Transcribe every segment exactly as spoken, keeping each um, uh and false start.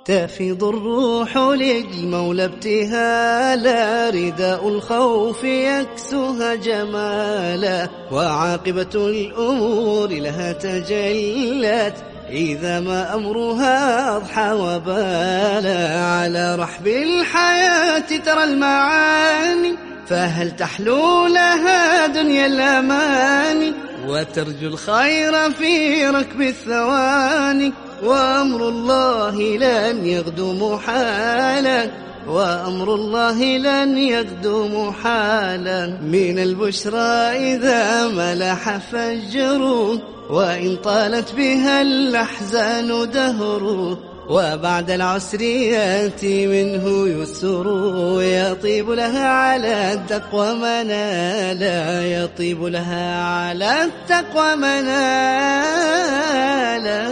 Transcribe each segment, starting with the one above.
تفيض الروح للمولى ابتهالا، رداء الخوف يكسوها جمالا، وعاقبة الأمور لها تجلت إذا ما أمرها أضحى وبالا. على رحب الحياة ترى المعاني، فهل تحلو لها دنيا الأماني، وترجو الخير في ركب الثواني، وأمر الله لن يغدو محالا، وأمر الله لن يغدو محالا. من البشرى إذا ملح فجر، وإن طالت بها الأحزان دهر، وبعد العسر يأتي منه يسر، يطيب لها على التقوى منالا، يطيب لها على التقوى منالا.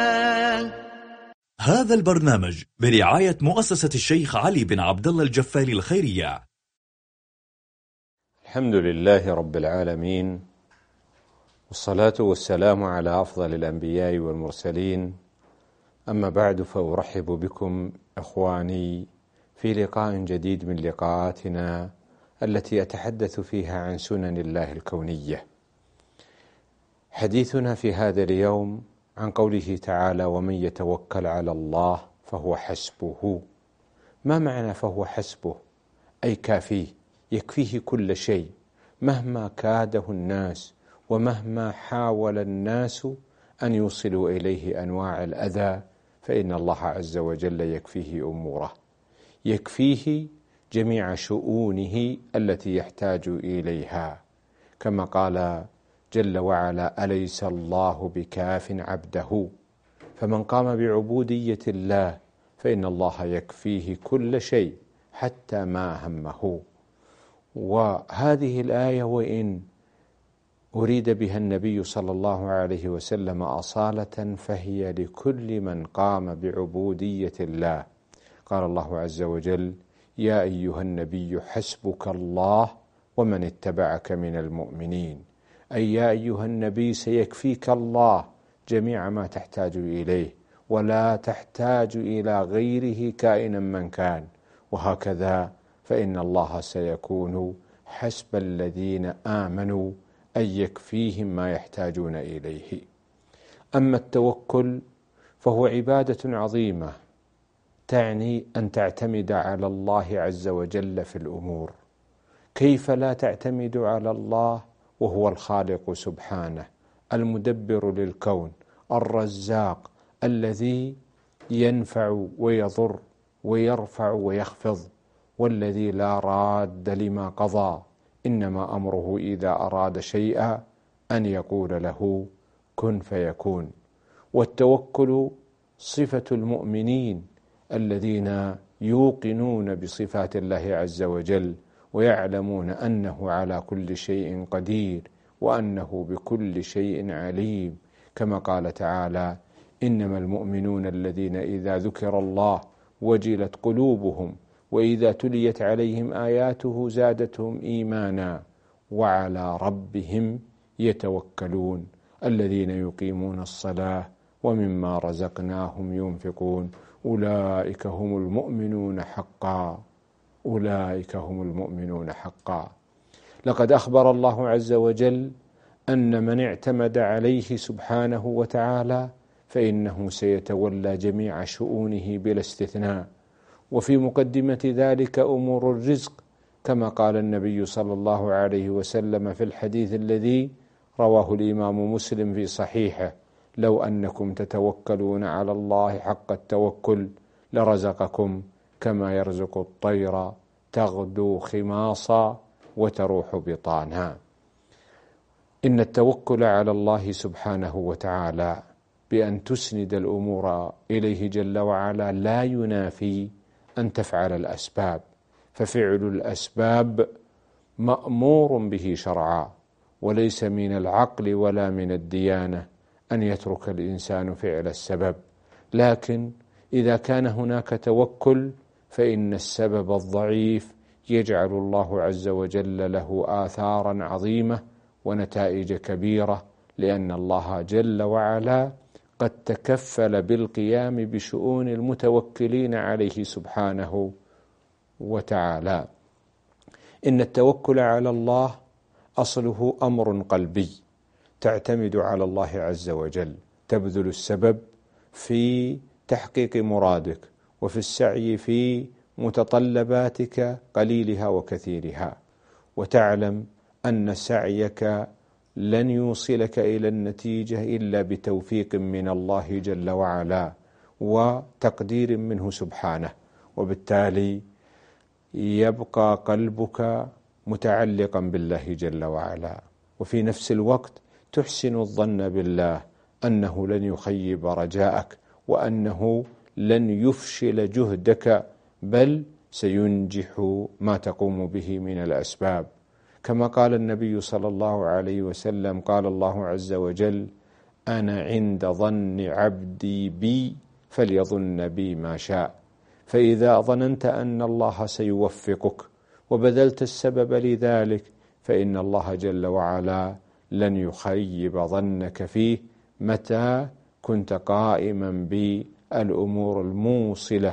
هذا البرنامج برعاية مؤسسة الشيخ علي بن عبد الله الجفاري الخيرية. الحمد لله رب العالمين، والصلاة والسلام على أفضل الأنبياء والمرسلين. أما بعد، فأرحب بكم إخواني في لقاء جديد من لقاءاتنا التي أتحدث فيها عن سنن الله الكونية. حديثنا في هذا اليوم عن قوله تعالى: ومن يتوكل على الله فهو حسبه. ما معنى فهو حسبه؟ أي كافيه، يكفيه كل شيء، مهما كاده الناس ومهما حاول الناس أن يوصلوا إليه أنواع الأذى، فإن الله عز وجل يكفيه أموره، يكفيه جميع شؤونه التي يحتاج إليها، كما قال جل وعلا: أليس الله بكاف عبده. فمن قام بعبودية الله فإن الله يكفيه كل شيء حتى ما همه. وهذه الآية وإن أريد بها النبي صلى الله عليه وسلم أصالة، فهي لكل من قام بعبودية الله. قال الله عز وجل: يا أيها النبي حسبك الله ومن اتبعك من المؤمنين. أي يا أيها النبي سيكفيك الله جميع ما تحتاج إليه، ولا تحتاج إلى غيره كائنا من كان. وهكذا فإن الله سيكون حسب الذين آمنوا، أي يكفيهم ما يحتاجون إليه. أما التوكل فهو عبادة عظيمة، تعني أن تعتمد على الله عز وجل في الأمور. كيف لا تعتمد على الله وهو الخالق سبحانه، المدبر للكون، الرزاق، الذي ينفع ويضر ويرفع ويخفض، والذي لا راد لما قضى، إنما أمره إذا أراد شيئا أن يقول له كن فيكون. والتوكل صفة المؤمنين الذين يوقنون بصفات الله عز وجل، ويعلمون أنه على كل شيء قدير، وأنه بكل شيء عليم، كما قال تعالى: إنما المؤمنون الذين إذا ذكر الله وجلت قلوبهم وإذا تليت عليهم آياته زادتهم إيمانا وعلى ربهم يتوكلون الذين يقيمون الصلاة ومما رزقناهم ينفقون أولئك هم المؤمنون حقا أولئك هم المؤمنون حقا. لقد أخبر الله عز وجل أن من اعتمد عليه سبحانه وتعالى فإنه سيتولى جميع شؤونه بلا استثناء. وفي مقدمة ذلك أمور الرزق، كما قال النبي صلى الله عليه وسلم في الحديث الذي رواه الإمام مسلم في صحيحه: لو أنكم تتوكلون على الله حق التوكل لرزقكم كما يرزق الطير تغدو خماصا وتروح بطانا. إن التوكل على الله سبحانه وتعالى بأن تسند الأمور إليه جل وعلا لا ينافي أن تفعل الأسباب، ففعل الأسباب مأمور به شرعا، وليس من العقل ولا من الديانة أن يترك الإنسان فعل السبب. لكن إذا كان هناك توكل فإن السبب الضعيف يجعل الله عز وجل له آثارا عظيمة ونتائج كبيرة، لأن الله جل وعلا قد تكفل بالقيام بشؤون المتوكلين عليه سبحانه وتعالى. إن التوكل على الله أصله أمر قلبي، تعتمد على الله عز وجل، تبذل السبب في تحقيق مرادك وفي السعي في متطلباتك قليلها وكثيرها، وتعلم أن سعيك لن يوصلك إلى النتيجة إلا بتوفيق من الله جل وعلا وتقدير منه سبحانه، وبالتالي يبقى قلبك متعلقا بالله جل وعلا، وفي نفس الوقت تحسن الظن بالله أنه لن يخيب رجاءك وأنه لن يفشل جهدك، بل سينجح ما تقوم به من الأسباب. كما قال النبي صلى الله عليه وسلم: قال الله عز وجل: أنا عند ظن عبدي بي فليظن بي ما شاء. فإذا ظننت أن الله سيوفقك وبذلت السبب لذلك فإن الله جل وعلا لن يخيب ظنك فيه متى كنت قائما بالأمور الموصلة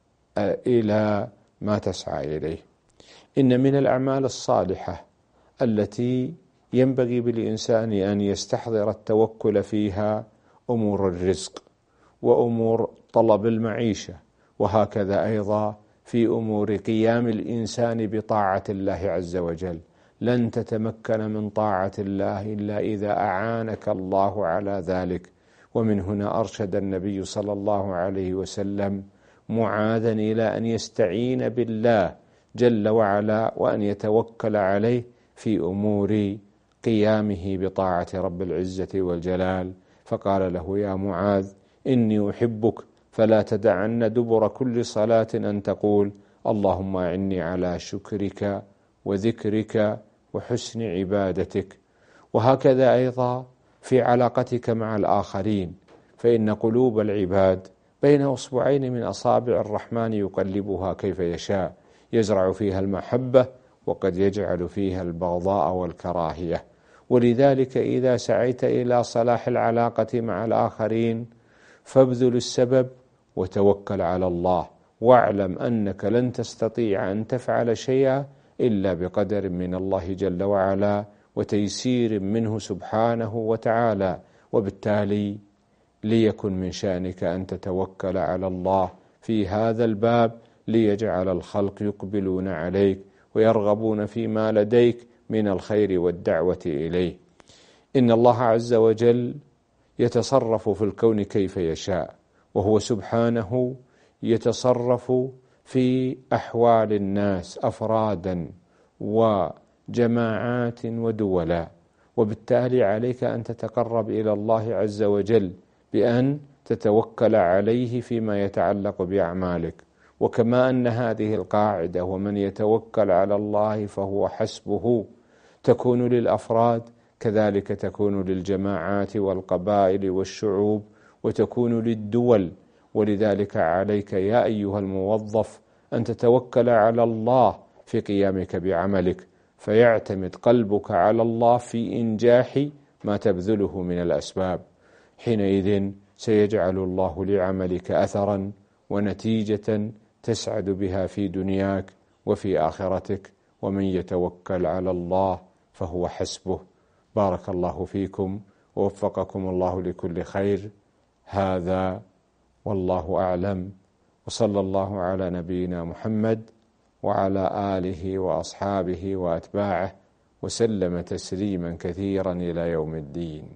إلى ما تسعى إليه. إن من الأعمال الصالحة التي ينبغي بالإنسان أن يستحضر التوكل فيها أمور الرزق وأمور طلب المعيشة، وهكذا أيضا في أمور قيام الإنسان بطاعة الله عز وجل. لن تتمكن من طاعة الله إلا إذا أعانك الله على ذلك. ومن هنا أرشد النبي صلى الله عليه وسلم معاذا إلى أن يستعين بالله جل وعلا وأن يتوكل عليه في أمور قيامه بطاعة رب العزة والجلال، فقال له: يا معاذ إني أحبك فلا تدعن دبر كل صلاة أن تقول: اللهم أعني على شكرك وذكرك وحسن عبادتك. وهكذا أيضا في علاقتك مع الآخرين، فإن قلوب العباد بين أصبعين من أصابع الرحمن يقلبها كيف يشاء، يزرع فيها المحبة وقد يجعل فيها البغضاء والكراهية. ولذلك إذا سعيت إلى صلاح العلاقة مع الآخرين فابذل السبب وتوكل على الله، واعلم أنك لن تستطيع أن تفعل شيئا إلا بقدر من الله جل وعلا وتيسير منه سبحانه وتعالى. وبالتالي ليكن من شأنك أن تتوكل على الله في هذا الباب ليجعل الخلق يقبلون عليك ويرغبون فيما لديك من الخير والدعوة إليه. إن الله عز وجل يتصرف في الكون كيف يشاء، وهو سبحانه يتصرف في أحوال الناس أفرادا وجماعات ودولا، وبالتالي عليك أن تتقرب إلى الله عز وجل بأن تتوكل عليه فيما يتعلق بأعمالك. وكما أن هذه القاعدة ومن يتوكل على الله فهو حسبه تكون للأفراد، كذلك تكون للجماعات والقبائل والشعوب وتكون للدول. ولذلك عليك يا أيها الموظف أن تتوكل على الله في قيامك بعملك، فيعتمد قلبك على الله في إنجاح ما تبذله من الأسباب. حينئذ سيجعل الله لعملك أثرا ونتيجة تسعد بها في دنياك وفي آخرتك. ومن يتوكل على الله فهو حسبه. بارك الله فيكم ووفقكم الله لكل خير. هذا والله أعلم، وصلى الله على نبينا محمد وعلى آله وأصحابه وأتباعه وسلم تسليما كثيرا إلى يوم الدين.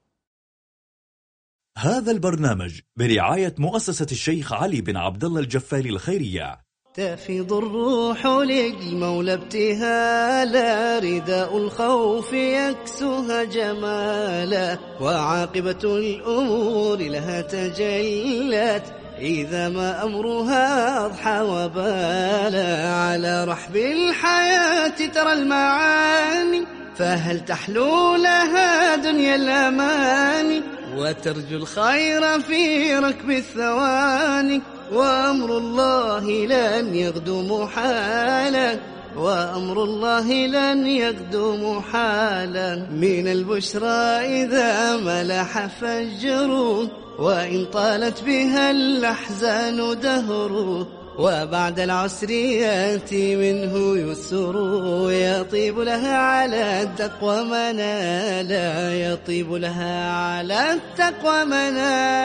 هذا البرنامج برعاية مؤسسة الشيخ علي بن عبدالله الجفالي الخيرية. تفيض الروح للمولى ابتهالا، رداء الخوف يكسوها جمالا، وعاقبة الأمور لها تجلت إذا ما أمرها أضحى وبالا. على رحب الحياة ترى المعاني، فهل تحلو لها دنيا الأماني، وترجو الخير في ركب الثواني، وأمر الله لن يغدو محالا، وأمر الله لن يغدو محالا. من البشرى إذا ملح فجر، وإن طالت بها الأحزان دهر، وبعد العسر يأتي منه يسر، يطيب لها على التقوى منالا، يطيب لها على التقوى منالا.